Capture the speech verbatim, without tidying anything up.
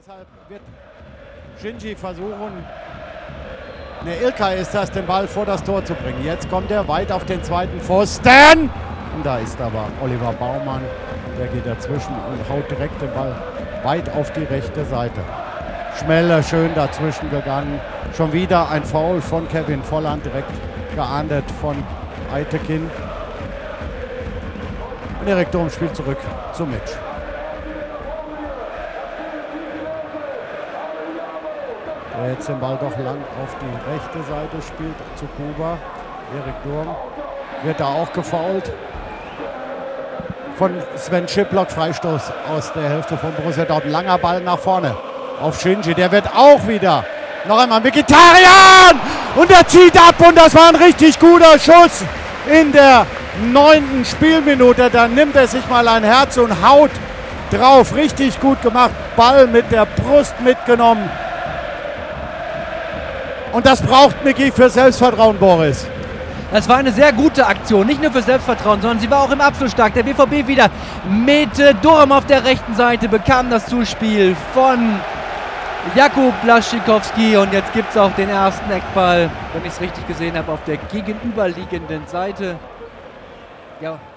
Deshalb wird Shinji versuchen, ne, Ilkay ist das, den Ball vor das Tor zu bringen. Jetzt kommt er weit auf den zweiten Pfosten. Und da ist aber Oliver Baumann, der geht dazwischen und haut direkt den Ball weit auf die rechte Seite. Schmelle schön dazwischen gegangen. Schon wieder ein Foul von Kevin Volland, direkt geahndet von Eitekin. Und Erik Durm spielt zurück zu Mitch. Der jetzt den Ball doch lang auf die rechte Seite spielt, zu Kuba. Erik Durm wird da auch gefoult. Von Sven Schiplock, Freistoß aus der Hälfte von Borussia Dortmund. Langer Ball nach vorne auf Shinji. Der wird auch wieder noch einmal Mkhitaryan. Und er zieht ab und das war ein richtig guter Schuss in der neunten Spielminute. Da nimmt er sich mal ein Herz und haut drauf. Richtig gut gemacht. Ball mit der Brust mitgenommen. Und das braucht Micky für Selbstvertrauen, Boris. Das war eine sehr gute Aktion, nicht nur für Selbstvertrauen, sondern sie war auch im Abschluss stark. Der B V B wieder mit Durm auf der rechten Seite bekam das Zuspiel von Jakub Blaszczykowski und jetzt gibt es auch den ersten Eckball, wenn ich es richtig gesehen habe, auf der gegenüberliegenden Seite. Ja.